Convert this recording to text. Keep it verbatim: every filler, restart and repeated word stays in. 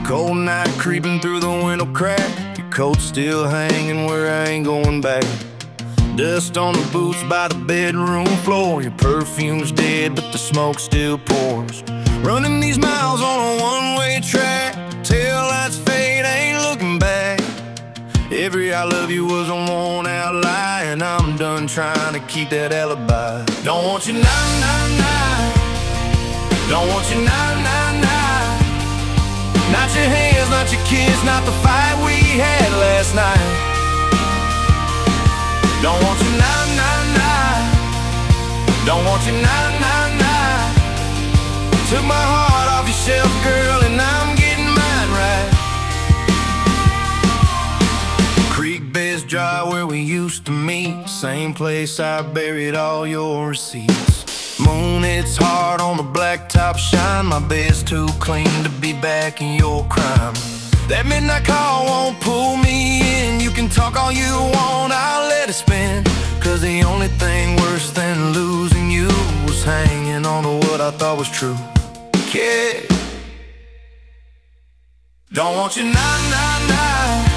Cold night creeping through the window crack. Your coat's still hanging where I ain't going back. Dust on the boots by the bedroom floor. Your perfume's dead, but the smoke still pours. Running these miles on a one-way track. Taillights fade, ain't looking back. Every I love you was a worn-out lie, and I'm done trying to keep that alibi. Don't want you now, now, now. Don't want you now, now, now. Not your hands, not your kids, not the fight we had last night. Don't want you now, now, now. Don't want you now, now, now. Took my heart off your shelf, girl, and I'm getting mine right. Creek bed's dry where we used to meet. Same place I buried all your receipts. Moon hits hard on the blacktop shine. My bed's too clean to be back in your crime. That midnight call won't pull me in. You can talk all you want, I'll let it spin. Cause the only thing worse than losing you was hanging on to what I thought was true. Kid, don't want you now, now, now.